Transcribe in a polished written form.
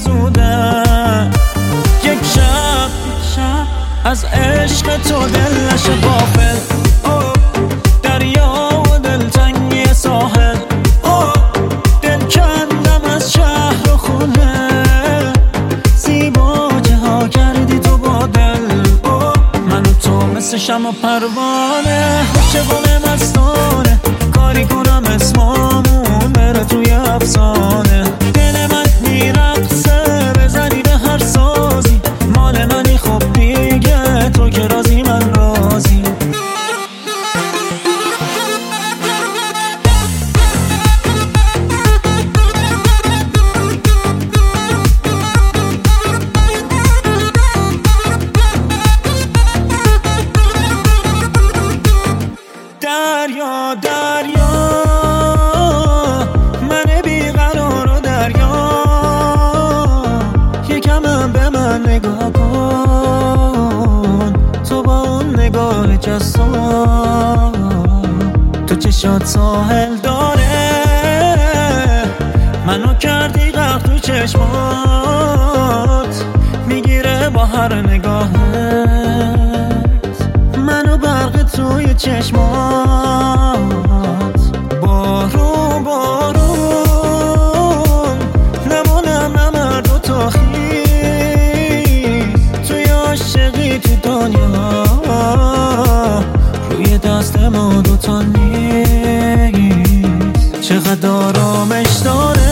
افزودن. یک شب از عشق تو دل نشه غافل، دریا و دلتنگی ساحل، دل کندم از شهر و خونه، زیبا ها کردی تو با دل. من و تو مثل شمع و پروانه، چگونه مستانه کاری کنم اسمامون بره توی افسانه. دل من میرقصه بزنی به هر سازی، مال منی خب دیگه تو که رازی من رازی. دریا دریا من بیقرار و دریا، یکم به من نگاه کن، تو با اون نگاه جسام، تو چشات ساحل داره، منو کردی غرق تو چشمات، میگیره با هر نگاهت منو برق توی چشمات. بارون بارون نمونم نمرد و تا خیز، توی عاشقی تو دنیا روی دست ما دوتا نیست. چقدر آرامش داره